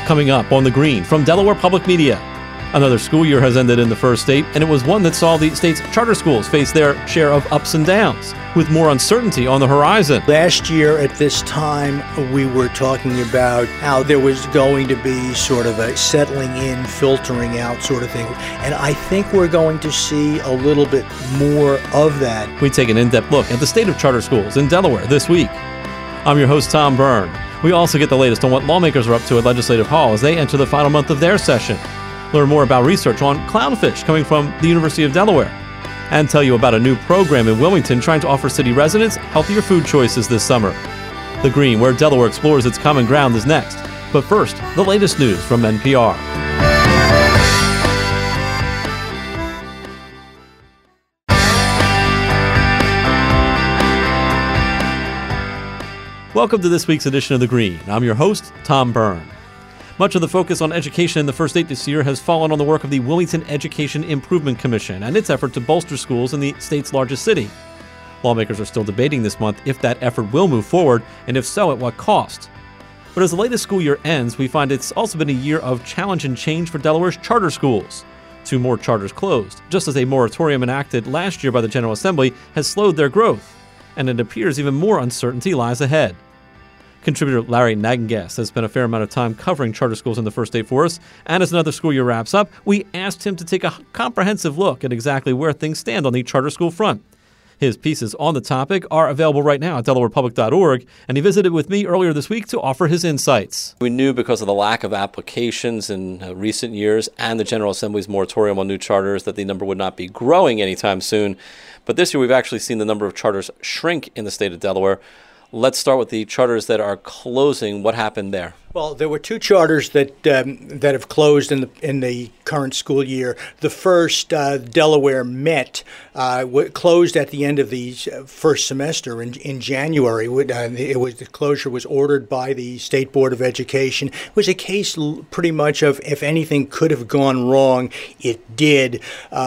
Coming up on The Green from Delaware Public Media. Another school year has ended in the first state, and it was one that saw the state's charter schools face their share of ups and downs, with more uncertainty on the horizon. Last year at this time, we were talking about how there was going to be sort of a settling in, filtering out sort of thing. And I think we're going to see a little bit more of that. We take an in-depth look at the state of charter schools in Delaware this week. I'm your host, Tom Byrne. We also get the latest on what lawmakers are up to at Legislative Hall as they enter the final month of their session. Learn more about research on clownfish coming from the University of Delaware, and tell you about a new program in Wilmington trying to offer city residents healthier food choices this summer. The Green, where Delaware explores its common ground, is next. But first, the latest news from NPR. Welcome to this week's edition of The Green. I'm your host, Tom Byrne. Much of the focus on education in the first state this year has fallen on the work of the Wilmington Education Improvement Commission and its effort to bolster schools in the state's largest city. Lawmakers are still debating this month if that effort will move forward, and if so, at what cost. But as the latest school year ends, we find it's also been a year of challenge and change for Delaware's charter schools. 2 more charters closed, just as a moratorium enacted last year by the General Assembly has slowed their growth, and it appears even more uncertainty lies ahead. Contributor Larry Nagengas has spent a fair amount of time covering charter schools in the first state for us, and as another school year wraps up, we asked him to take a comprehensive look at exactly where things stand on the charter school front. His pieces on the topic are available right now at delawarepublic.org, and he visited with me earlier this week to offer his insights. We knew because of the lack of applications in recent years and the General Assembly's moratorium on new charters that the number would not be growing anytime soon. But this year we've actually seen the number of charters shrink in the state of Delaware. Let's start with the charters that are closing. What happened there? Well, there were 2 charters that have closed in the current school year. The first, Delaware Met, closed at the end of the first semester in January. The closure was ordered by the State Board of Education. It was a case pretty much of if anything could have gone wrong, it did.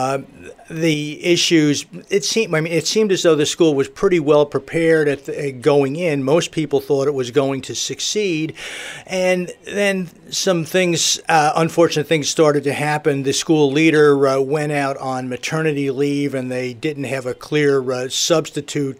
The issues, it seemed as though the school was pretty well prepared at going in. Most people thought it was going to succeed. And then some things, unfortunate things started to happen. The school leader went out on maternity leave, and they didn't have a clear substitute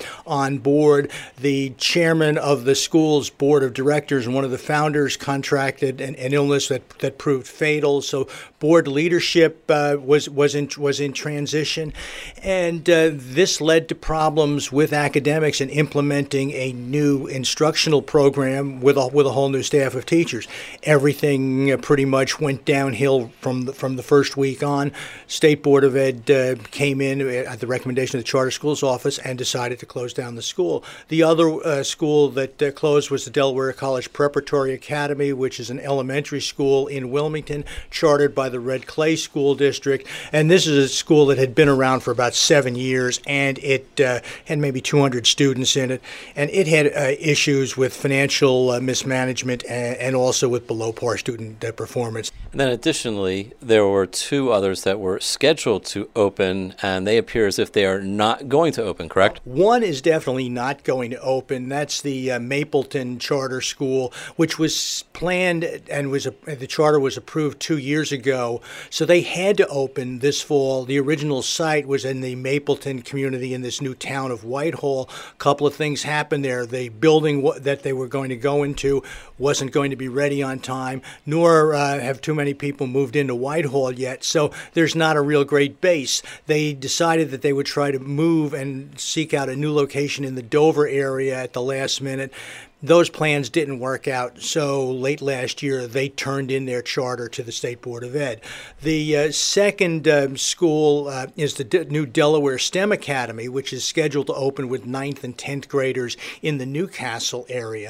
on board. The chairman of the school's board of directors and one of the founders contracted an illness that proved fatal. So board leadership was in transition, and this led to problems with academics in implementing a new instructional program with a whole new staff of teachers. Everything pretty much went downhill from the first week on. State Board of Ed came in at the recommendation of the Charter Schools Office and decided to close down the school. The other school that closed was the Delaware College Preparatory Academy, which is an elementary school in Wilmington, chartered by the Red Clay School District. And this is a school that had been around for about 7 years, and it had maybe 200 students in it. And it had issues with financial mismanagement and also with below-par student performance. And then additionally, there were 2 others that were scheduled to open, and they appear as if they are not going to open, correct? One is definitely not going to open. That's the Mapleton Charter School, which was planned and the charter was approved 2 years ago. So they had to open this fall. The original site was in the Mapleton community in this new town of Whitehall. A couple of things happened there. The building that they were going to go into wasn't going to be ready on time, nor have too many people moved into Whitehall yet. So there's not a real great base. They decided that they would try to move and seek out a new location in the Dover area at the last minute. Those plans didn't work out, so late last year they turned in their charter to the State Board of Ed. The second school is the new Delaware STEM Academy, which is scheduled to open with 9th and 10th graders in the Newcastle area.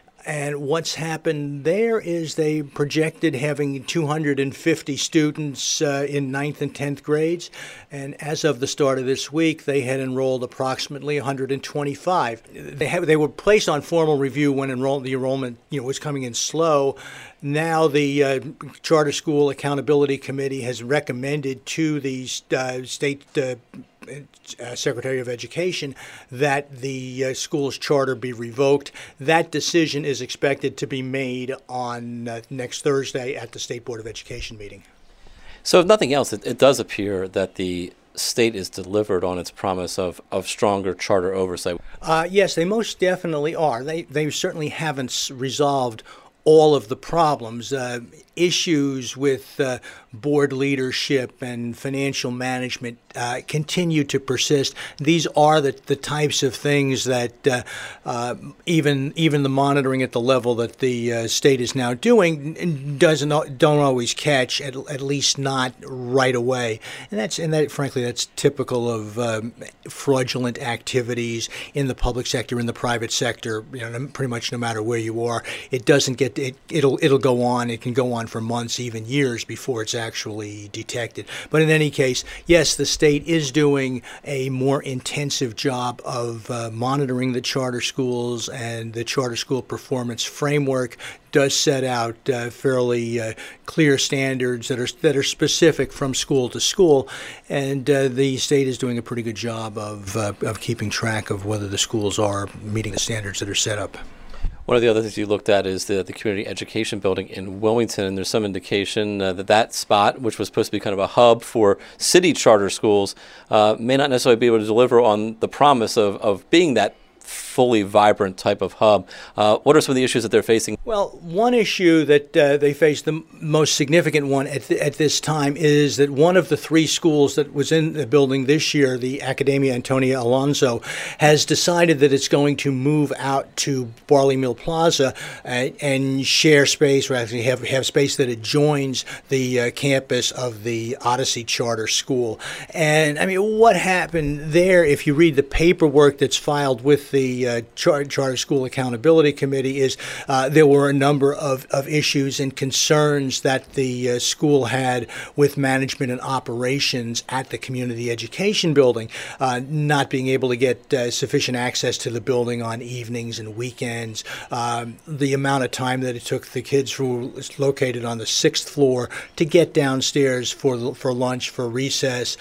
And what's happened there is they projected having 250 students in 9th and 10th grades. And as of the start of this week, they had enrolled approximately 125. They were placed on formal review when the enrollment was coming in slow. Now the Charter School Accountability Committee has recommended to the state Secretary of Education that the school's charter be revoked. That decision is expected to be made on next Thursday at the State Board of Education meeting. So if nothing else, it does appear that the state is delivered on its promise of stronger charter oversight. Yes, they most definitely are. They certainly haven't resolved all of the problems. Issues with board leadership and financial management continue to persist. These are the types of things that even the monitoring at the level that the state is now doing don't always catch, at least not right away. And that frankly that's typical of fraudulent activities in the public sector, in the private sector. Pretty much no matter where you are, it doesn't get it'll go on. It can go on for months, even years, before it's actually detected. But in any case, yes, the state is doing a more intensive job of monitoring the charter schools, and the charter school performance framework does set out fairly clear standards that are specific from school to school, and the state is doing a pretty good job of keeping track of whether the schools are meeting the standards that are set up. One of the other things you looked at is the community education building in Wilmington, and there's some indication that spot, which was supposed to be kind of a hub for city charter schools, may not necessarily be able to deliver on the promise of being that fully vibrant type of hub. What are some of the issues that they're facing? Well, one issue that they face, the most significant one at this time, is that one of the three schools that was in the building this year, the Academia Antonia Alonso, has decided that it's going to move out to Barley Mill Plaza and share space, or actually have space that adjoins the campus of the Odyssey Charter School. And I mean, what happened there, if you read the paperwork that's filed with the Charter School Accountability Committee, is there were a number of issues and concerns that the school had with management and operations at the community education building, not being able to get sufficient access to the building on evenings and weekends, the amount of time that it took the kids who were located on the 6th floor to get downstairs for lunch, for recess,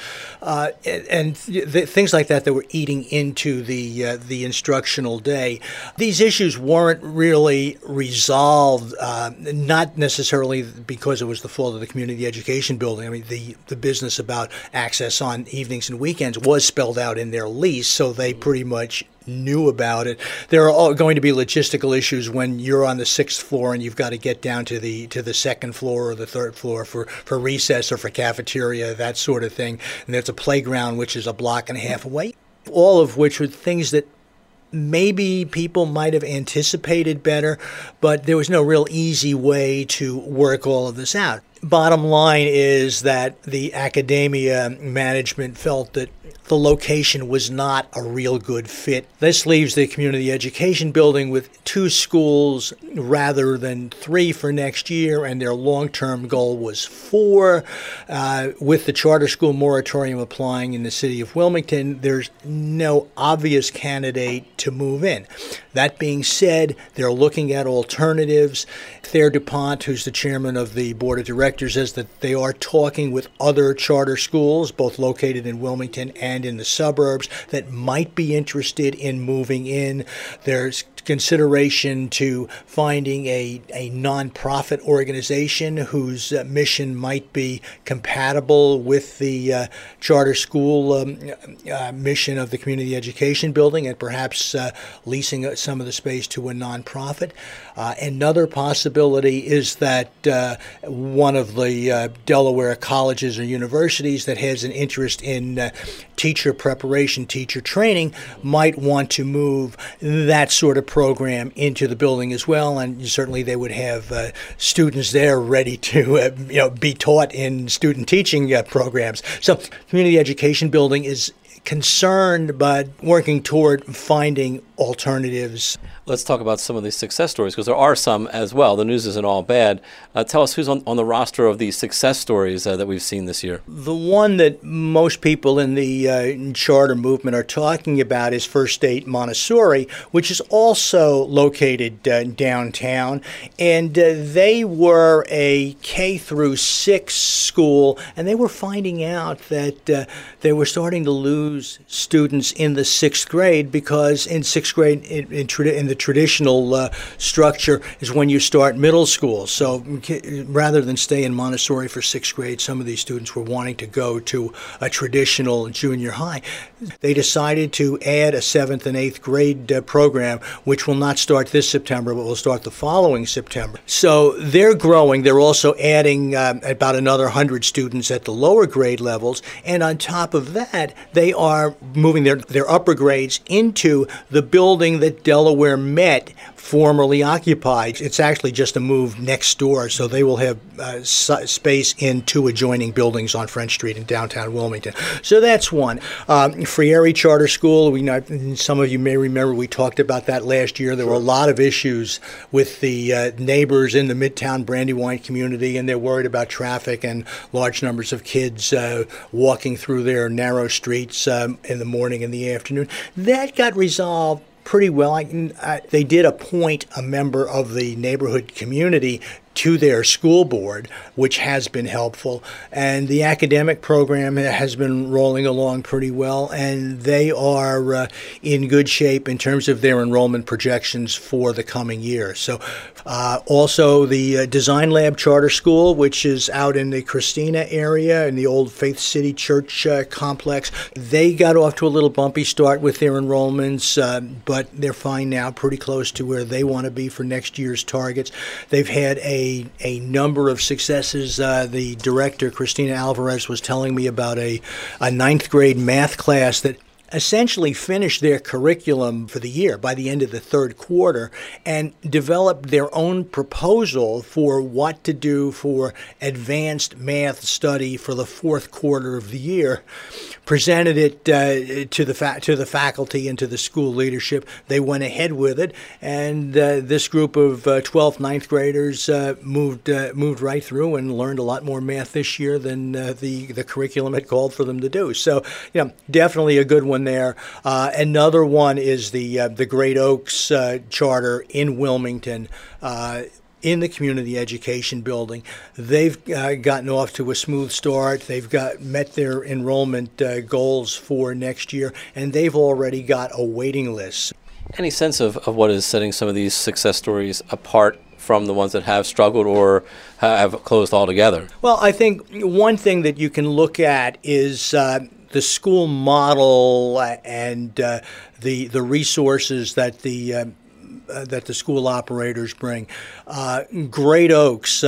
and things like that were eating into the instructional day. These issues weren't really resolved, not necessarily because it was the fault of the community education building. I mean, the business about access on evenings and weekends was spelled out in their lease, so they pretty much knew about it. There are all going to be logistical issues when you're on the 6th floor and you've got to get down to the 2nd floor or the 3rd floor for recess or for cafeteria, that sort of thing. And there's a playground which is a block and a half away, all of which are things that maybe people might have anticipated better, but there was no real easy way to work all of this out. Bottom line is that the academia management felt that the location was not a real good fit. This leaves the community education building with 2 schools rather than 3 for next year, and their long-term goal was 4. With the charter school moratorium applying in the city of Wilmington, there's no obvious candidate to move in. That being said, they're looking at alternatives. Thayer DuPont, who's the chairman of the board of directors, says that they are talking with other charter schools, both located in Wilmington and in the suburbs, that might be interested in moving in. There's consideration to finding a nonprofit organization whose mission might be compatible with the charter school mission of the community education building, and perhaps leasing some of the space to a nonprofit. Another possibility is that one of the Delaware colleges or universities that has an interest in teacher preparation, teacher training, might want to move that sort of program into the building as well, and certainly they would have students there ready to be taught in student teaching programs. So community education building is concerned but working toward finding alternatives. Let's talk about some of these success stories, because there are some as well. The news isn't all bad. Tell us who's on the roster of these success stories that we've seen this year. The one that most people in the charter movement are talking about is First State Montessori, which is also located downtown. And they were a K through 6 school, and they were finding out that they were starting to lose students in the 6th grade, because in 6th grade, in the traditional structure, is when you start middle school. So rather than stay in Montessori for 6th grade, some of these students were wanting to go to a traditional junior high. They decided to add a 7th and 8th grade program, which will not start this September, but will start the following September. So they're growing. They're also adding about another 100 students at the lower grade levels. And on top of that, they are moving their upper grades into the building that Delaware Met formerly occupied. It's actually just a move next door, so they will have space in 2 adjoining buildings on French Street in downtown Wilmington. So that's one. Frieri Charter School, some of you may remember we talked about that last year. There were a lot of issues with the neighbors in the Midtown Brandywine community, and they're worried about traffic and large numbers of kids walking through their narrow streets in the morning and the afternoon. That got resolved pretty well. They did appoint a member of the neighborhood community to their school board, which has been helpful. And the academic program has been rolling along pretty well, and they are in good shape in terms of their enrollment projections for the coming year. So also the Design Lab Charter School, which is out in the Christina area in the old Faith City Church complex, they got off to a little bumpy start with their enrollments, but they're fine now, pretty close to where they want to be for next year's targets. They've had a number of successes. The director, Christina Alvarez, was telling me about a 9th grade math class that essentially finished their curriculum for the year by the end of the 3rd quarter and developed their own proposal for what to do for advanced math study for the 4th quarter of the year, presented it to the faculty and to the school leadership. They went ahead with it, and this group of 12th, 9th graders moved right through and learned a lot more math this year than the curriculum had called for them to do. So, definitely a good one there. Another one is the Great Oaks Charter in Wilmington, in the community education building. They've gotten off to a smooth start. They've met their enrollment goals for next year, and they've already got a waiting list. Any sense of what is setting some of these success stories apart from the ones that have struggled or have closed altogether? Well, I think one thing that you can look at is the school model and the resources that the school operators bring. Great Oaks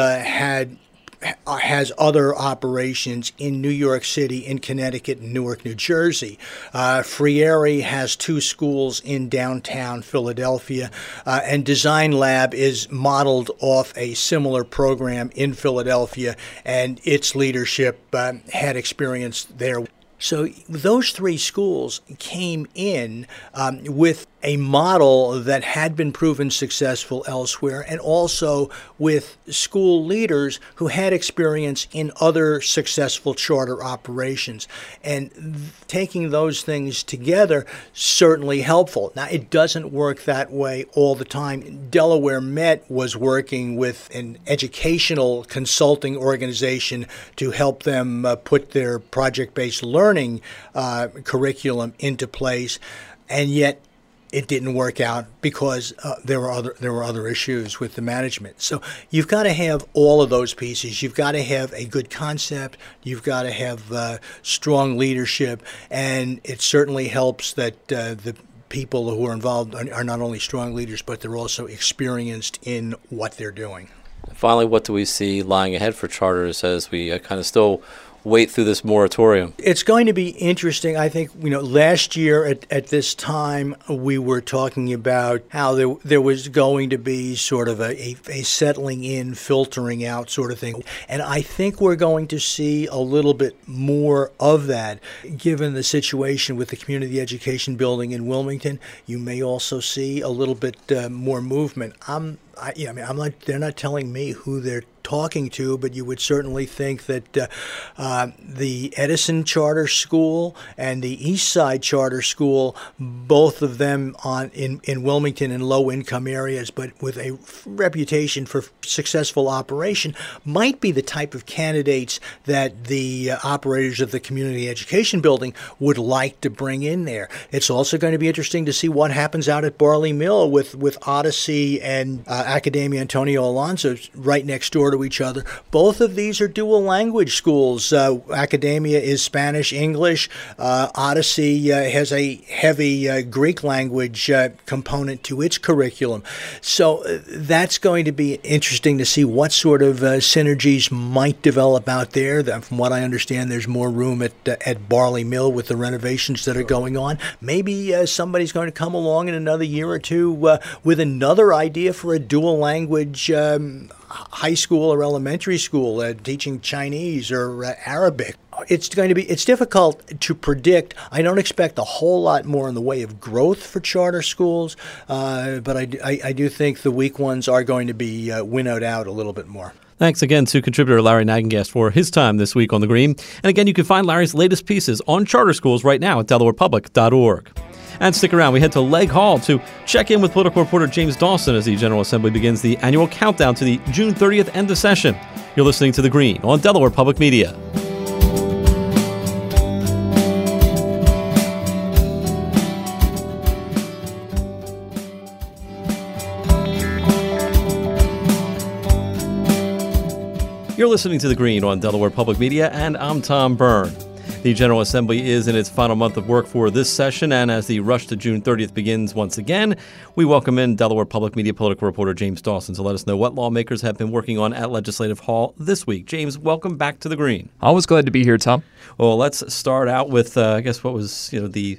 has other operations in New York City, in Connecticut, and Newark, New Jersey. Frieri has 2 schools in downtown Philadelphia, and Design Lab is modeled off a similar program in Philadelphia, and its leadership had experience there. So those 3 schools came in with a model that had been proven successful elsewhere, and also with school leaders who had experience in other successful charter operations. And taking those things together, certainly helpful. Now, it doesn't work that way all the time. Delaware Met was working with an educational consulting organization to help them put their project-based learning curriculum into place, and yet it didn't work out because there were other issues with the management. So you've got to have all of those pieces. You've got to have a good concept. You've got to have strong leadership, and it certainly helps that the people who are involved are not only strong leaders, but they're also experienced in what they're doing. Finally, what do we see lying ahead for charters as we kind of still wait through this moratorium? It's going to be interesting. I think, last year at this time, we were talking about how there was going to be sort of a settling in, filtering out sort of thing. And I think we're going to see a little bit more of that, given the situation with the community education building in Wilmington. You may also see a little bit more movement. They're not telling me who they're talking to, but you would certainly think that the Edison Charter School and the East Side Charter School, both of them in Wilmington in low-income areas, but with a reputation for successful operation, might be the type of candidates that the operators of the community education building would like to bring in there. It's also going to be interesting to see what happens out at Barley Mill with Odyssey and Academia Antonio Alonso right next door to each other. Both of these are dual language schools. Academia is Spanish, English. Odyssey has a heavy Greek language component to its curriculum. So that's going to be interesting to see what sort of synergies might develop out there. From what I understand, there's more room at Barley Mill with the renovations that are going on. Maybe somebody's going to come along in another year or two with another idea for a dual language high school or elementary school, teaching Chinese or Arabic. It's difficult to predict. I don't expect a whole lot more in the way of growth for charter schools, but I do think the weak ones are going to be winnowed out a little bit more. Thanks again to contributor Larry Nagengast for his time this week on The Green. And again, you can find Larry's latest pieces on charter schools right now at DelawarePublic.org. And stick around. We head to Legg Hall to check in with political reporter James Dawson as the General Assembly begins the annual countdown to the June 30th end of session. You're listening to The Green on Delaware Public Media. You're listening to The Green on Delaware Public Media, and I'm Tom Byrne. The General Assembly is in its final month of work for this session, and as the rush to June 30th begins once again, we welcome in Delaware Public Media political reporter James Dawson to let us know what lawmakers have been working on at Legislative Hall this week. James, welcome back to The Green. Always glad to be here, Tom. Well, let's start out with, I guess, what was the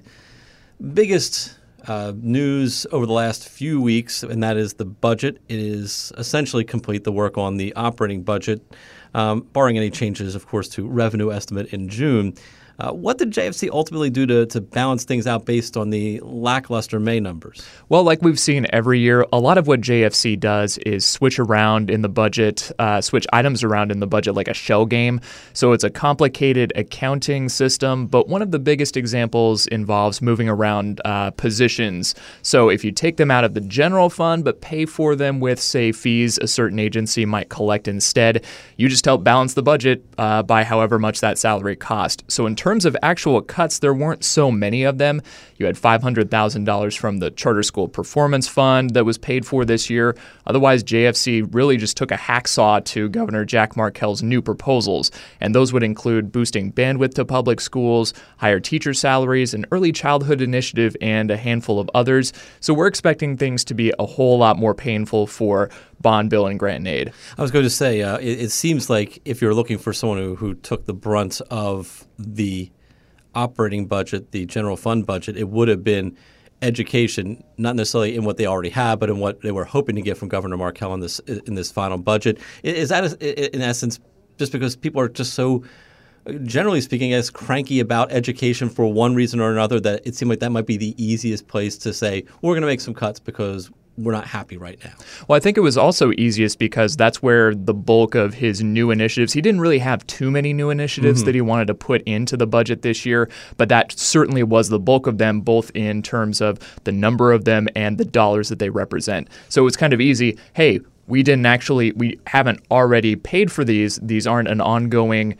biggest news over the last few weeks, and that is the budget. It is essentially complete, the work on the operating budget, barring any changes, of course, to revenue estimate in June. What did JFC ultimately do to balance things out based on the lackluster May numbers? Well, like we've seen every year, a lot of what JFC does is switch around in the budget, switch items around in the budget like a shell game. So it's a complicated accounting system, but one of the biggest examples involves moving around positions. So if you take them out of the general fund but pay for them with, say, fees a certain agency might collect instead, you just help balance the budget by however much that salary cost. So in terms of actual cuts, there weren't so many of them. You had $500,000 from the Charter School Performance Fund that was paid for this year. Otherwise, JFC really just took a hacksaw to Governor Jack Markell's new proposals, and those would include boosting bandwidth to public schools, higher teacher salaries, an early childhood initiative, and a handful of others. So we're expecting things to be a whole lot more painful for bond bill and grant and aid. I was going to say, it seems like if you're looking for someone who took the brunt of the operating budget, the general fund budget, it would have been education, not necessarily in what they already have, but in what they were hoping to get from Governor Markell in this final budget. Is that, in essence, just because people are just so, generally speaking, as cranky about education for one reason or another, that it seemed like that might be the easiest place to say, we're going to make some cuts because we're not happy right now? Well, I think it was also easiest because that's where the bulk of his new initiatives, he didn't really have too many new initiatives that he wanted to put into the budget this year, but that certainly was the bulk of them, both in terms of the number of them and the dollars that they represent. So it's kind of easy, hey, we haven't already paid for these. These aren't ongoing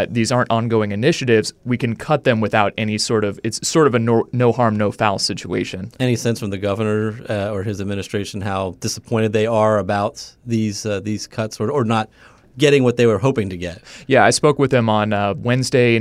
initiatives. We can cut them without any it's sort of a no harm, no foul situation. Any sense from the governor or his administration how disappointed they are about these cuts or not getting what they were hoping to get? Yeah, I spoke with him on Wednesday, and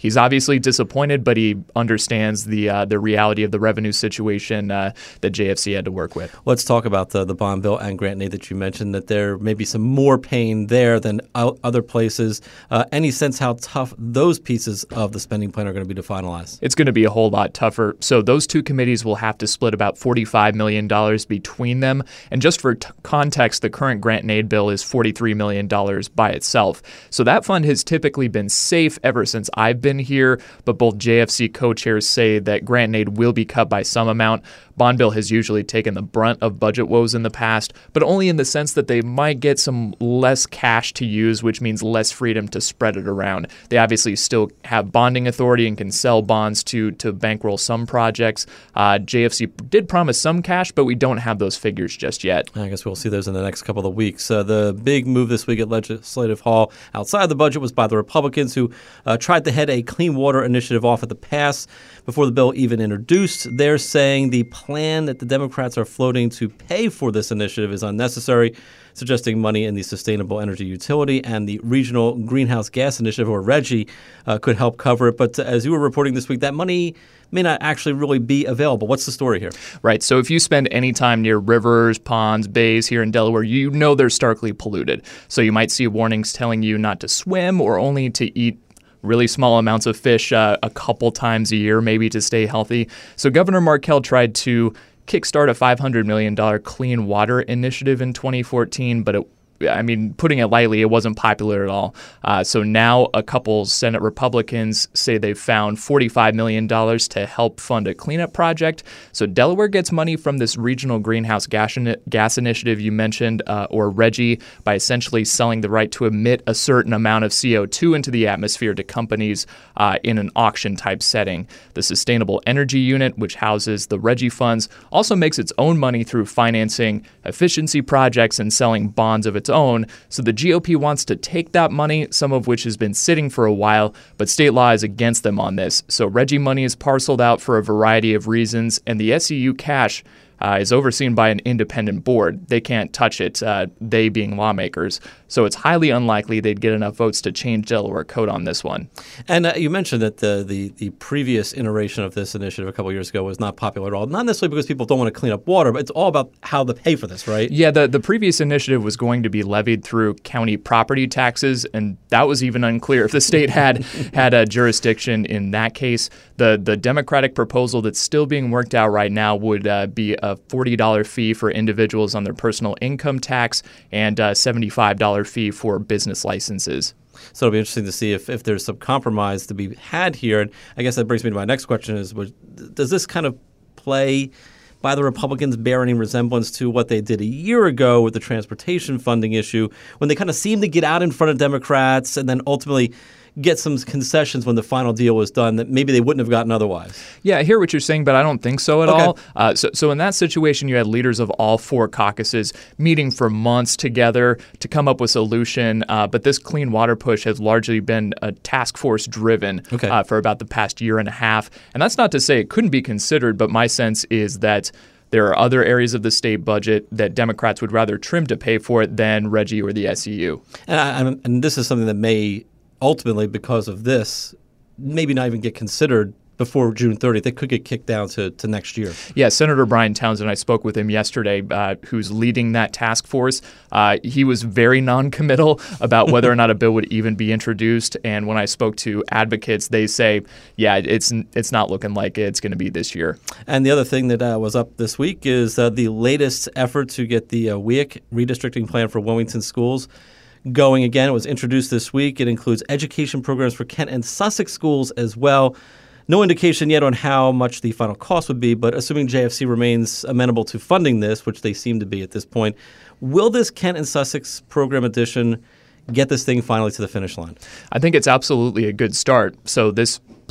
he's obviously disappointed, but he understands the reality of the revenue situation that JFC had to work with. Let's talk about the bond bill and grant aid that you mentioned, that there may be some more pain there than other places. Any sense how tough those pieces of the spending plan are going to be to finalize? It's going to be a whole lot tougher. So those two committees will have to split about $45 million between them. And just for context, the current grant and aid bill is $43 million by itself. So that fund has typically been safe ever since I've been here, but both JFC co-chairs say that grant and aid will be cut by some amount. Bond bill has usually taken the brunt of budget woes in the past, but only in the sense that they might get some less cash to use, which means less freedom to spread it around. They obviously still have bonding authority and can sell bonds to bankroll some projects. JFC did promise some cash, but we don't have those figures just yet. I guess we'll see those in the next couple of weeks. The big move this week at Legislative Hall outside the budget was by the Republicans, who tried to head a clean water initiative off at the pass before the bill even introduced. They're saying the plan that the Democrats are floating to pay for this initiative is unnecessary, suggesting money in the Sustainable Energy Utility and the Regional Greenhouse Gas Initiative, or RGGI, could help cover it. But as you were reporting this week, that money may not actually really be available. What's the story here? Right. So if you spend any time near rivers, ponds, bays here in Delaware, you know they're starkly polluted. So you might see warnings telling you not to swim or only to eat really small amounts of fish a couple times a year, maybe to stay healthy. So Governor Markell tried to kickstart a $500 million clean water initiative in 2014, but putting it lightly, it wasn't popular at all. So now a couple Senate Republicans say they've found $45 million to help fund a cleanup project. So Delaware gets money from this Regional Greenhouse Gas Initiative you mentioned, or RGGI, by essentially selling the right to emit a certain amount of CO2 into the atmosphere to companies in an auction-type setting. The Sustainable Energy Unit, which houses the RGGI funds, also makes its own money through financing efficiency projects and selling bonds of its own. So the GOP wants to take that money, some of which has been sitting for a while, but state law is against them on this. So RGGI money is parceled out for a variety of reasons, and the SEU cash is overseen by an independent board. They can't touch it, they being lawmakers. So it's highly unlikely they'd get enough votes to change Delaware code on this one. And you mentioned that the previous iteration of this initiative a couple years ago was not popular at all. Not necessarily because people don't want to clean up water, but it's all about how to pay for this, right? Yeah, the previous initiative was going to be levied through county property taxes, and that was even unclear if the state had a jurisdiction in that case. The Democratic proposal that's still being worked out right now would be a $40 fee for individuals on their personal income tax and a $75 fee for business licenses. So it'll be interesting to see if there's some compromise to be had here. And I guess that brings me to my next question is, does this kind of play by the Republicans bear any resemblance to what they did a year ago with the transportation funding issue, when they kind of seemed to get out in front of Democrats and then ultimately get some concessions when the final deal was done that maybe they wouldn't have gotten otherwise? Yeah, I hear what you're saying, but I don't think so at all. So in that situation, you had leaders of all four caucuses meeting for months together to come up with a solution. But this clean water push has largely been a task force driven for about the past year and a half. And that's not to say it couldn't be considered, but my sense is that there are other areas of the state budget that Democrats would rather trim to pay for it than RGGI or the SEU. And this is something that may ultimately, because of this, maybe not even get considered before June 30th. They could get kicked down to next year. Yeah, Senator Brian Townsend, I spoke with him yesterday, who's leading that task force. He was very non-committal about whether or not a bill would even be introduced. And when I spoke to advocates, they say, yeah, it's not looking like it's going to be this year. And the other thing that was up this week is the latest effort to get the WEIC redistricting plan for Wilmington schools going again. It was introduced this week. It includes education programs for Kent and Sussex schools as well. No indication yet on how much the final cost would be, but assuming JFC remains amenable to funding this, which they seem to be at this point, will this Kent and Sussex program addition get this thing finally to the finish line? I think it's absolutely a good start. So this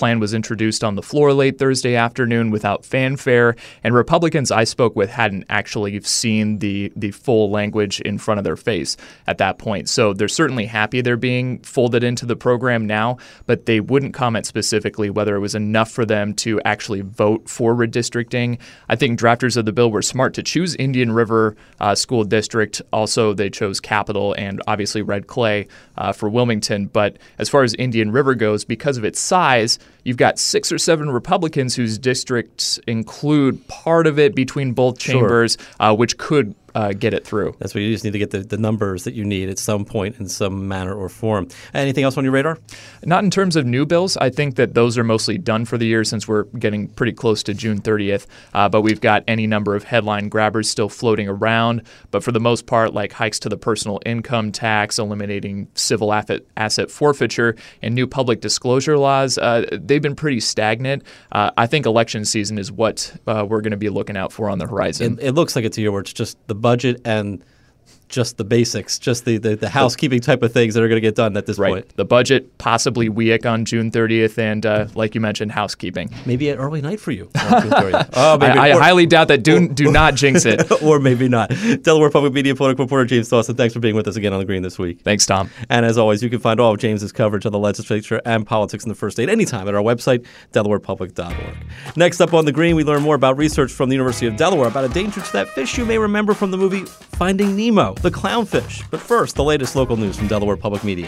plan was introduced on the floor late Thursday afternoon without fanfare, and Republicans I spoke with hadn't actually seen the full language in front of their face at that point. So they're certainly happy they're being folded into the program now, but they wouldn't comment specifically whether it was enough for them to actually vote for redistricting. I think drafters of the bill were smart to choose Indian River School District. Also, they chose Capital and obviously Red Clay for Wilmington. But as far as Indian River goes, because of its size, you've got 6 or 7 Republicans whose districts include part of it between both chambers, which could get it through. That's what you just need to get the numbers that you need at some point in some manner or form. Anything else on your radar? Not in terms of new bills. I think that those are mostly done for the year since we're getting pretty close to June 30th. But we've got any number of headline grabbers still floating around. But for the most part, like hikes to the personal income tax, eliminating civil asset forfeiture, and new public disclosure laws, they've been pretty stagnant. I think election season is what we're going to be looking out for on the horizon. It looks like it's a year where it's just the budget and just the basics, just the housekeeping type of things that are going to get done at this point. The budget, possibly WEIC on June 30th, and like you mentioned, housekeeping. Maybe an early night for you on June 30th. Oh, maybe. I highly doubt that. Do not jinx it. Or maybe not. Delaware Public Media political reporter James Dawson, thanks for being with us again on The Green this week. Thanks, Tom. And as always, you can find all of James's coverage of the legislature and politics in the first state anytime at our website, delawarepublic.org. Next up on The Green, we learn more about research from the University of Delaware about a danger to that fish you may remember from the movie Finding Nemo, the clownfish. But first, the latest local news from Delaware Public Media.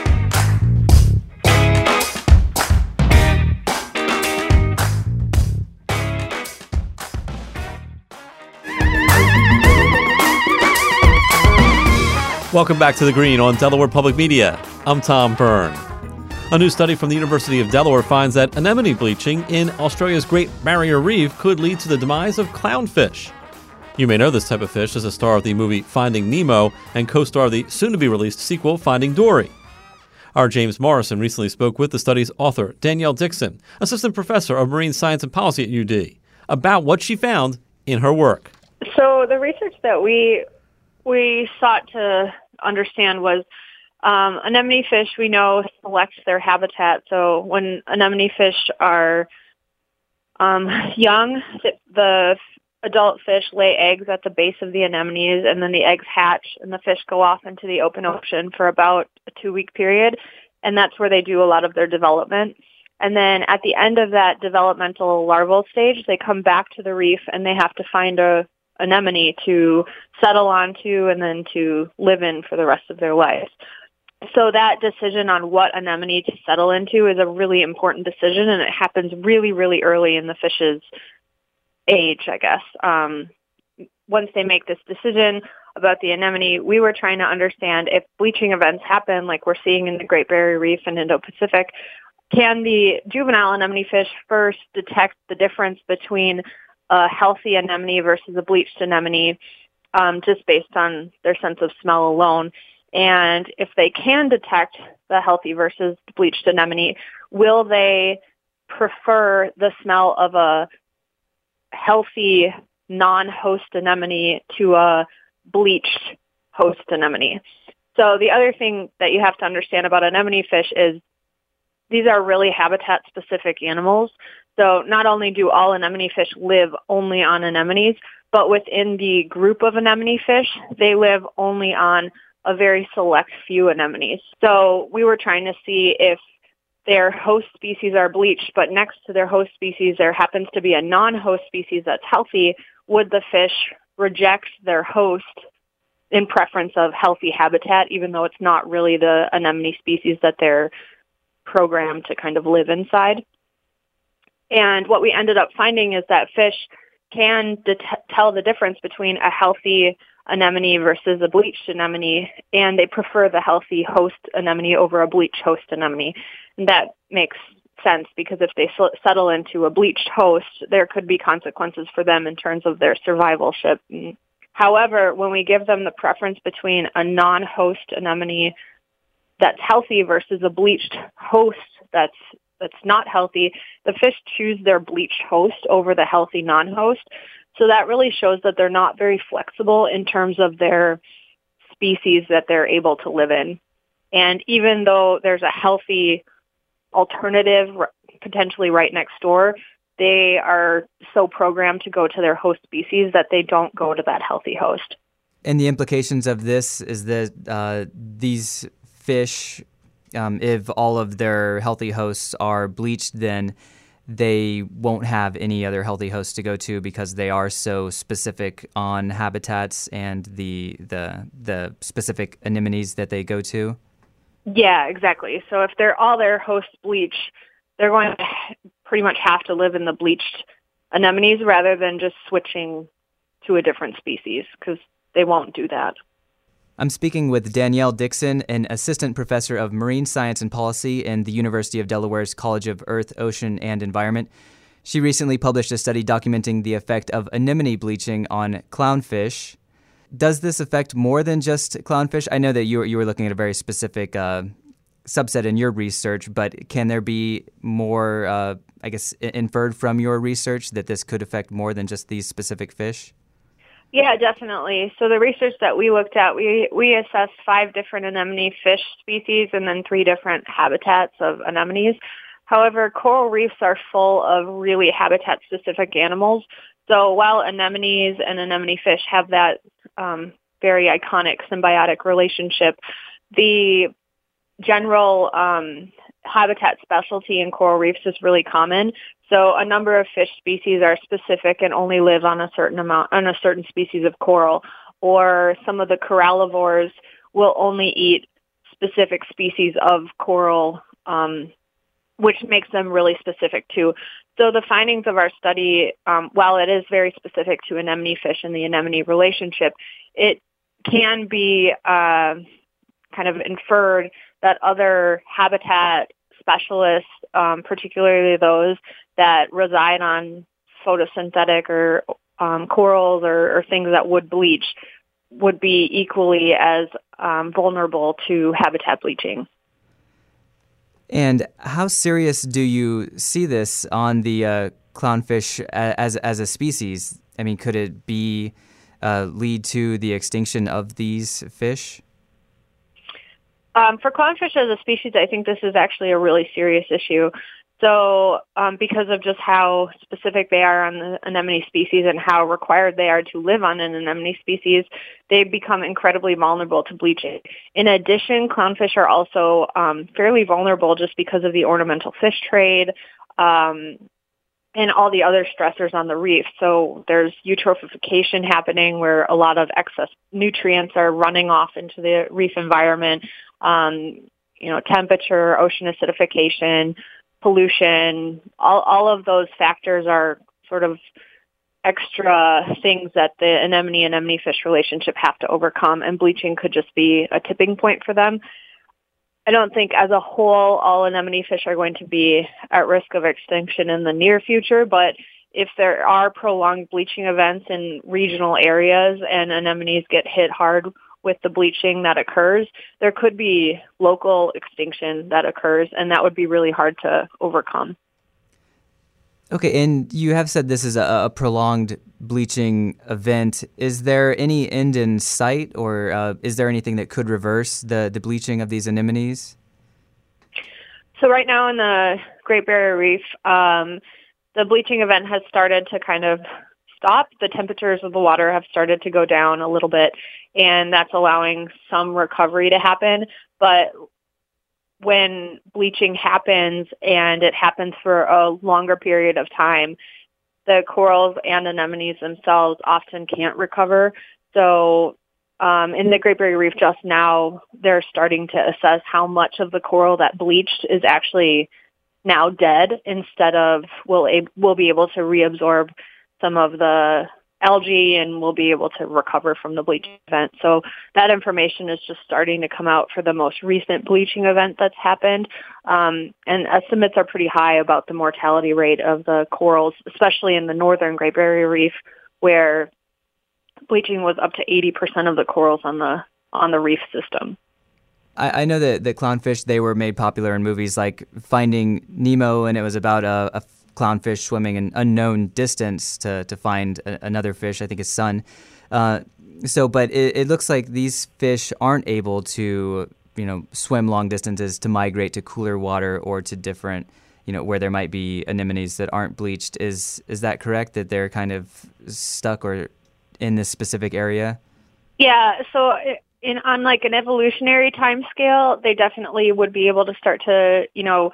Welcome back to The Green on Delaware Public Media. I'm Tom Byrne. A new study from the University of Delaware finds that anemone bleaching in Australia's Great Barrier Reef could lead to the demise of clownfish. You may know this type of fish as a star of the movie Finding Nemo and co-star of the soon-to-be-released sequel Finding Dory. Our James Morrison recently spoke with the study's author, Danielle Dixon, assistant professor of marine science and policy at UD, about what she found in her work. So the research that we sought to understand was anemone fish, we know, select their habitat. So when anemone fish are young, the adult fish lay eggs at the base of the anemones, and then the eggs hatch, and the fish go off into the open ocean for about a 2-week period, and that's where they do a lot of their development. And then at the end of that developmental larval stage, they come back to the reef, and they have to find a anemone to settle onto and then to live in for the rest of their lives. So that decision on what anemone to settle into is a really important decision, and it happens really, really early in the fish's age, I guess. Once they make this decision about the anemone, we were trying to understand if bleaching events happen like we're seeing in the Great Barrier Reef and Indo-Pacific, can the juvenile anemone fish first detect the difference between a healthy anemone versus a bleached anemone just based on their sense of smell alone? And if they can detect the healthy versus bleached anemone, will they prefer the smell of a healthy non-host anemone to a bleached host anemone? So the other thing that you have to understand about anemone fish is these are really habitat-specific animals. So not only do all anemone fish live only on anemones, but within the group of anemone fish, they live only on a very select few anemones. So we were trying to see if their host species are bleached, but next to their host species there happens to be a non-host species that's healthy, would the fish reject their host in preference of healthy habitat, even though it's not really the anemone species that they're programmed to kind of live inside? And what we ended up finding is that fish can tell the difference between a healthy anemone versus a bleached anemone, and they prefer the healthy host anemone over a bleached host anemone. And that makes sense because if they settle into a bleached host, there could be consequences for them in terms of their survivalship. However, when we give them the preference between a non-host anemone that's healthy versus a bleached host that's not healthy, the fish choose their bleached host over the healthy non-host. So that really shows that they're not very flexible in terms of their species that they're able to live in. And even though there's a healthy alternative potentially right next door, they are so programmed to go to their host species that they don't go to that healthy host. And the implications of this is that these fish, if all of their healthy hosts are bleached, then they won't have any other healthy hosts to go to because they are so specific on habitats and the specific anemones that they go to. Yeah, exactly. So if all their hosts bleach, they're going to pretty much have to live in the bleached anemones rather than just switching to a different species, because they won't do that. I'm speaking with Danielle Dixon, an assistant professor of marine science and policy in the University of Delaware's College of Earth, Ocean, and Environment. She recently published a study documenting the effect of anemone bleaching on clownfish. Does this affect more than just clownfish? I know that you were looking at a very specific subset in your research, but can there be more, inferred from your research that this could affect more than just these specific fish? Yeah, definitely. So the research that we looked at, we assessed 5 different anemone fish species and then 3 different habitats of anemones. However, coral reefs are full of really habitat-specific animals. So while anemones and anemone fish have that very iconic symbiotic relationship, the general habitat specialty in coral reefs is really common. So a number of fish species are specific and only live on a certain species of coral, or some of the corallivores will only eat specific species of coral, which makes them really specific too. So the findings of our study, while it is very specific to anemone fish and the anemone relationship, it can be kind of inferred that other habitat specialists, particularly those that reside on photosynthetic or corals or things that would bleach, would be equally as vulnerable to habitat bleaching. And how serious do you see this on the clownfish as a species? I mean, could it be lead to the extinction of these fish? For clownfish as a species, I think this is actually a really serious issue. So because of just how specific they are on the anemone species and how required they are to live on an anemone species, they become incredibly vulnerable to bleaching. In addition, clownfish are also fairly vulnerable just because of the ornamental fish trade and all the other stressors on the reef. So there's eutrophication happening where a lot of excess nutrients are running off into the reef environment. Temperature, ocean acidification, pollution, all of those factors are sort of extra things that the anemone fish relationship have to overcome, and bleaching could just be a tipping point for them. I don't think as a whole all anemone fish are going to be at risk of extinction in the near future, but if there are prolonged bleaching events in regional areas and anemones get hit hard with the bleaching that occurs, there could be local extinction that occurs, and that would be really hard to overcome. Okay, and you have said this is a prolonged bleaching event. Is there any end in sight, or is there anything that could reverse the bleaching of these anemones? So right now in the Great Barrier Reef, the bleaching event has started to kind of stop. The temperatures of the water have started to go down a little bit, and that's allowing some recovery to happen. But when bleaching happens and it happens for a longer period of time, the corals and anemones themselves often can't recover. So in the Great Barrier Reef just now, they're starting to assess how much of the coral that bleached is actually now dead, instead of we'll be able to reabsorb some of the algae and we'll be able to recover from the bleaching event. So that information is just starting to come out for the most recent bleaching event that's happened. And estimates are pretty high about the mortality rate of the corals, especially in the northern Great Barrier Reef, where bleaching was up to 80% of the corals on the reef system. I know that the clownfish, they were made popular in movies like Finding Nemo, and it was about a clownfish swimming an unknown distance to find another fish, I think his son. But it looks like these fish aren't able to, swim long distances to migrate to cooler water or to different where there might be anemones that aren't bleached. Is that correct, that they're kind of stuck or in this specific area? Yeah, so on like an evolutionary time scale, they definitely would be able to start to,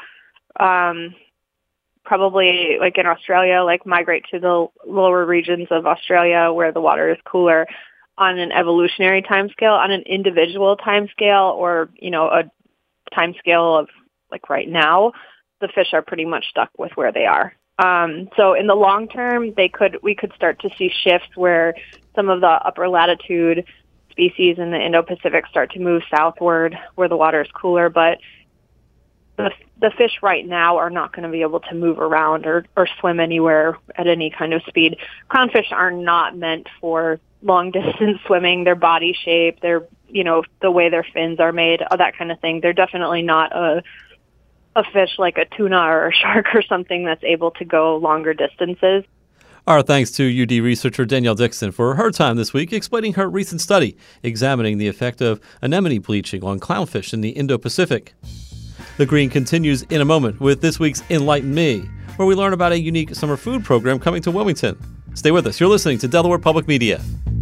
probably like in Australia, like migrate to the lower regions of Australia where the water is cooler on an evolutionary time scale. On an individual time scale, or, a time scale of like right now, the fish are pretty much stuck with where they are. So in the long term, we could start to see shifts where some of the upper latitude species in the Indo-Pacific start to move southward where the water is cooler, but the fish right now are not going to be able to move around or swim anywhere at any kind of speed. Clownfish are not meant for long distance swimming. Their body shape, their, the way their fins are made, all that kind of thing. They're definitely not a fish like a tuna or a shark or something that's able to go longer distances. Our thanks to UD researcher Danielle Dixon for her time this week explaining her recent study examining the effect of anemone bleaching on clownfish in the Indo-Pacific. The Green continues in a moment with this week's Enlighten Me, where we learn about a unique summer food program coming to Wilmington. Stay with us. You're listening to Delaware Public Media.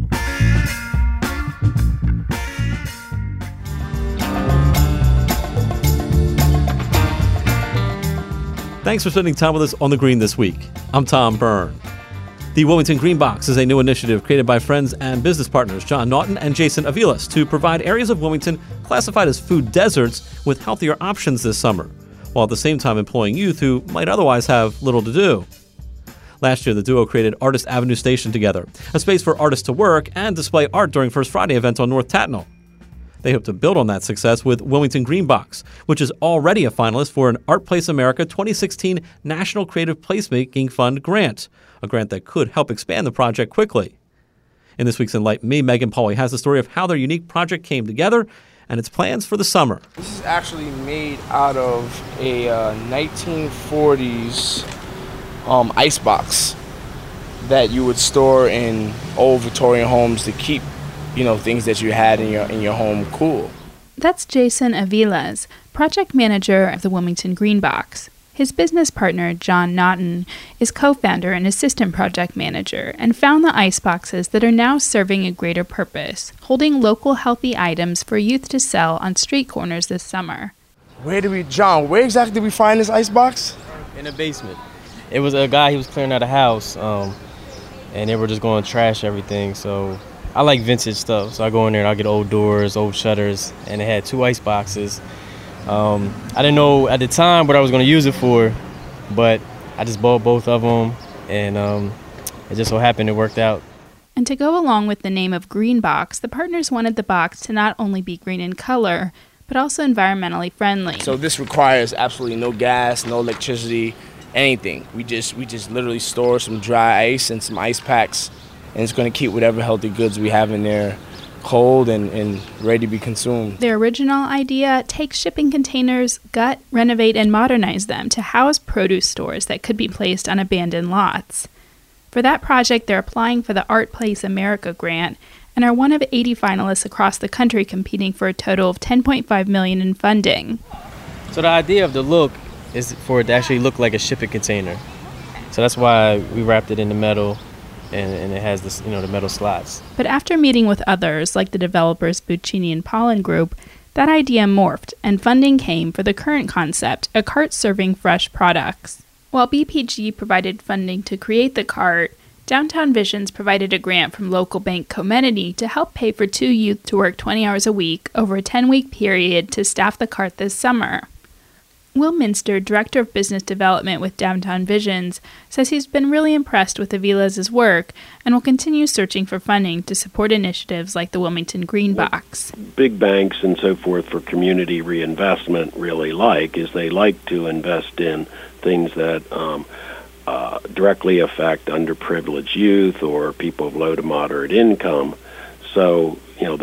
Thanks for spending time with us on The Green this week. I'm Tom Byrne. The Wilmington Green Box is a new initiative created by friends and business partners John Naughton and Jason Aviles to provide areas of Wilmington classified as food deserts with healthier options this summer, while at the same time employing youth who might otherwise have little to do. Last year, the duo created Artist Avenue Station together, a space for artists to work and display art during First Friday event on North Tatnall. They hope to build on that success with Wilmington Green Box, which is already a finalist for an Art Place America 2016 National Creative Placemaking Fund grant, a grant that could help expand the project quickly. In this week's Enlighten Me, Megan Pauly has the story of how their unique project came together and its plans for the summer. This is actually made out of a 1940s icebox that you would store in old Victorian homes to keep, things that you had in your home cool. That's Jason Aviles, project manager of the Wilmington Green Box. His business partner, John Naughton, is co-founder and assistant project manager and found the ice boxes that are now serving a greater purpose, holding local healthy items for youth to sell on street corners this summer. Where exactly did we find this ice box? In the basement. It was a guy, he was clearing out a house, and they were just going to trash everything, so I like vintage stuff, so I go in there and I get old doors, old shutters, and it had 2 ice boxes. I didn't know at the time what I was going to use it for, but I just bought both of them, and it just so happened it worked out. And to go along with the name of Green Box, the partners wanted the box to not only be green in color, but also environmentally friendly. So this requires absolutely no gas, no electricity, anything. We just literally store some dry ice and some ice packs, and it's going to keep whatever healthy goods we have in there cold and ready to be consumed. Their original idea: take shipping containers, gut, renovate, and modernize them to house produce stores that could be placed on abandoned lots. For that project, they're applying for the Art Place America grant and are one of 80 finalists across the country competing for a total of $10.5 million in funding. So the idea of the look is for it to actually look like a shipping container. So that's why we wrapped it in the metal. And it has this, the metal slots. But after meeting with others, like the developers Buccini and Pollen Group, that idea morphed, and funding came for the current concept, a cart serving fresh products. While BPG provided funding to create the cart, Downtown Visions provided a grant from local bank Comenity to help pay for 2 youth to work 20 hours a week over a 10-week period to staff the cart this summer. Will Minster, Director of Business Development with Downtown Visions, says he's been really impressed with Aviles' work and will continue searching for funding to support initiatives like the Wilmington Green Box. Big banks and so forth for community reinvestment really is they like to invest in things that directly affect underprivileged youth or people of low to moderate income. So,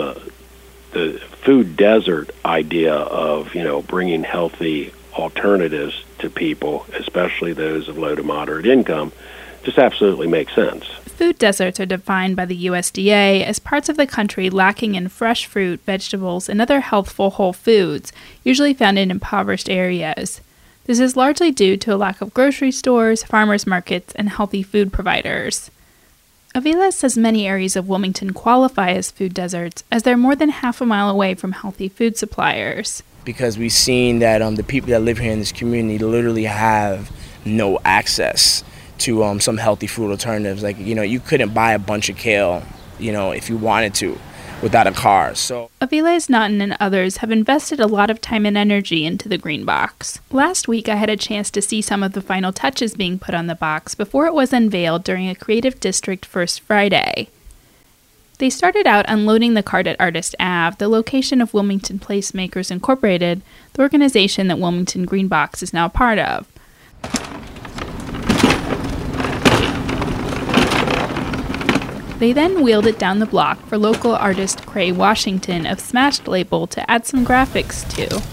the food desert idea of, bringing healthy alternatives to people, especially those of low to moderate income, just absolutely makes sense. Food deserts are defined by the USDA as parts of the country lacking in fresh fruit, vegetables, and other healthful whole foods, usually found in impoverished areas. This is largely due to a lack of grocery stores, farmers markets, and healthy food providers. Aviles says many areas of Wilmington qualify as food deserts as they're more than half a mile away from healthy food suppliers. Because we've seen that the people that live here in this community literally have no access to some healthy food alternatives. Like, you couldn't buy a bunch of kale, if you wanted to without a car. So Aviles, Naughton, and others have invested a lot of time and energy into the green box. Last week, I had a chance to see some of the final touches being put on the box before it was unveiled during a Creative District First Friday. They started out unloading the cart at Artist Ave, the location of Wilmington Placemakers Incorporated, the organization that Wilmington Green Box is now part of. They then wheeled it down the block for local artist Cray Washington of Smashed Label to add some graphics to.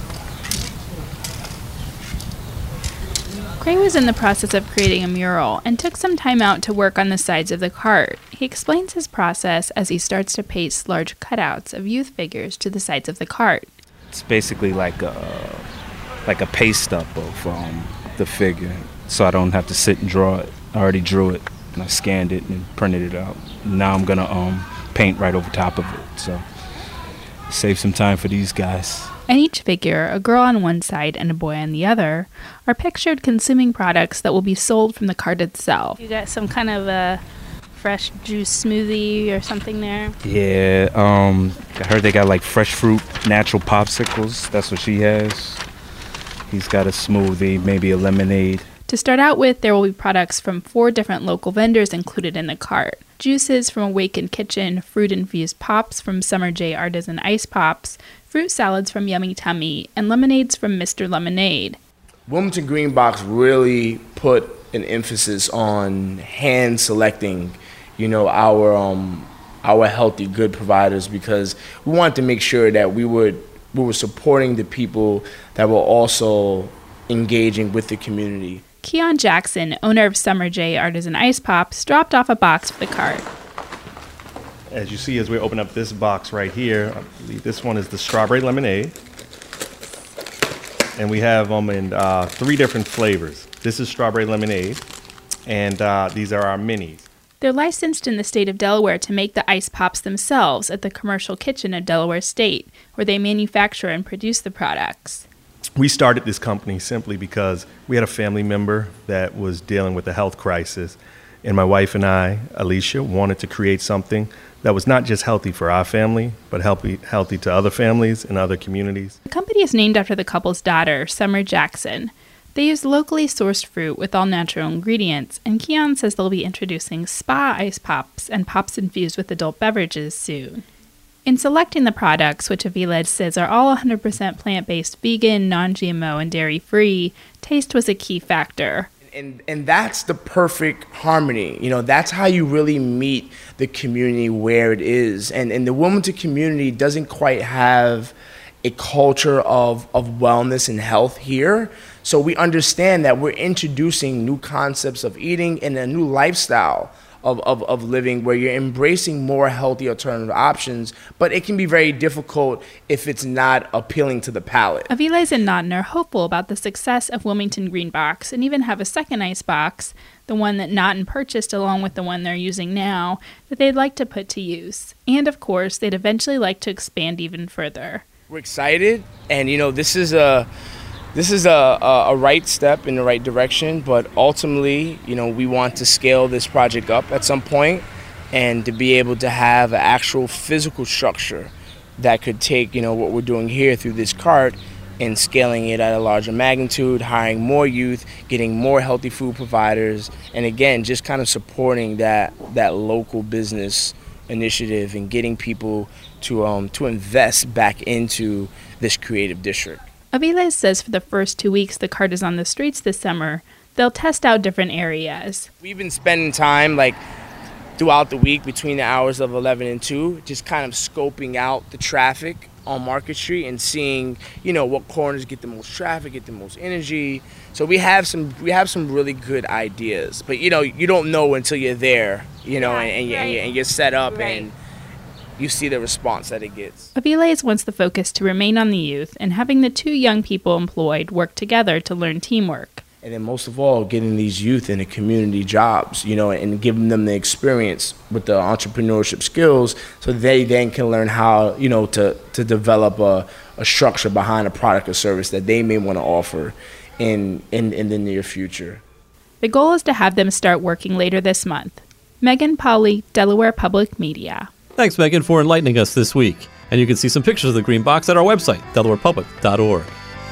Cray was in the process of creating a mural and took some time out to work on the sides of the cart. He explains his process as he starts to paste large cutouts of youth figures to the sides of the cart. It's basically like a paste up of the figure, so I don't have to sit and draw it. I already drew it, and I scanned it and printed it out. Now I'm gonna paint right over top of it, so save some time for these guys. And each figure, a girl on one side and a boy on the other, are pictured consuming products that will be sold from the cart itself. You got some kind of a fresh juice smoothie or something there? Yeah, I heard they got like fresh fruit, natural popsicles. That's what she has. He's got a smoothie, maybe a lemonade. To start out with, there will be products from 4 different local vendors included in the cart. Juices from Awakened Kitchen, fruit-infused pops from Summer J Artisan Ice Pops, fruit salads from Yummy Tummy, and lemonades from Mr. Lemonade. Wilmington Green Box really put an emphasis on hand selecting, our healthy good providers, because we wanted to make sure that we were supporting the people that were also engaging with the community. Keon Jackson, owner of Summer J Artisan Ice Pops, dropped off a box for the cart. As you see, as we open up this box right here, I believe this one is the strawberry lemonade. And we have them in 3 different flavors. This is strawberry lemonade, and these are our minis. They're licensed in the state of Delaware to make the ice pops themselves at the Commercial Kitchen of Delaware State, where they manufacture and produce the products. We started this company simply because we had a family member that was dealing with a health crisis, and my wife and I, Alicia, wanted to create something that was not just healthy for our family, but healthy to other families and other communities. The company is named after the couple's daughter, Summer Jackson. They use locally sourced fruit with all natural ingredients, and Keon says they'll be introducing spa ice pops and pops infused with adult beverages soon. In selecting the products, which Aviles says are all 100% plant-based, vegan, non-GMO, and dairy-free, taste was a key factor. And that's the perfect harmony. That's how you really meet the community where it is. And the Wilmington community doesn't quite have a culture of wellness and health here. So we understand that we're introducing new concepts of eating and a new lifestyle of living where you're embracing more healthy alternative options, but it can be very difficult if it's not appealing to the palate. Aviles and Naughton are hopeful about the success of Wilmington Green Box and even have a second ice box, the one that Naughton purchased along with the one they're using now, that they'd like to put to use. And of course, they'd eventually like to expand even further. We're excited, and this is a right step in the right direction, but ultimately, we want to scale this project up at some point and to be able to have an actual physical structure that could take, what we're doing here through this cart and scaling it at a larger magnitude, hiring more youth, getting more healthy food providers, and again, just kind of supporting that local business initiative and getting people to invest back into this creative district. Aviles says for the first 2 weeks the cart is on the streets this summer, they'll test out different areas. We've been spending time throughout the week between the hours of 11 and 2, just kind of scoping out the traffic on Market Street and seeing, what corners get the most traffic, get the most energy. So we have some really good ideas, but you don't know until you're there, and you're set up, right. you see the response that it gets. Aviles wants the focus to remain on the youth and having the 2 young people employed work together to learn teamwork. And then most of all, getting these youth into community jobs, and giving them the experience with the entrepreneurship skills so they then can learn how, to develop a structure behind a product or service that they may want to offer in the near future. The goal is to have them start working later this month. Megan Pauley, Delaware Public Media. Thanks, Megan, for enlightening us this week. And you can see some pictures of the Green Box at our website, delawarepublic.org.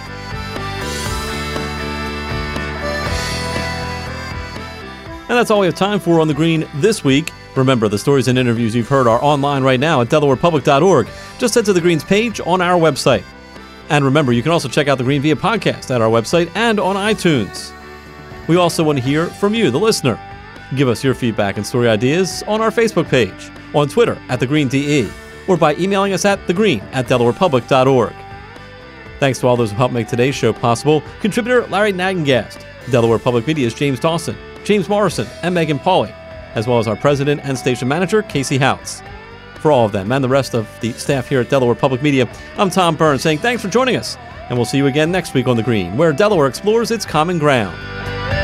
And that's all we have time for on The Green this week. Remember, the stories and interviews you've heard are online right now at delawarepublic.org. Just head to the Green's page on our website. And remember, you can also check out The Green via podcast at our website and on iTunes. We also want to hear from you, the listener. Give us your feedback and story ideas on our Facebook page, on Twitter at TheGreenDE, or by emailing us at thegreen@delawarepublic.org. Thanks to all those who helped make today's show possible. Contributor Larry Nagengast, Delaware Public Media's James Dawson, James Morrison, and Megan Pauley, as well as our president and station manager, Casey Houts. For all of them and the rest of the staff here at Delaware Public Media, I'm Tom Byrne saying thanks for joining us, and we'll see you again next week on The Green, where Delaware explores its common ground.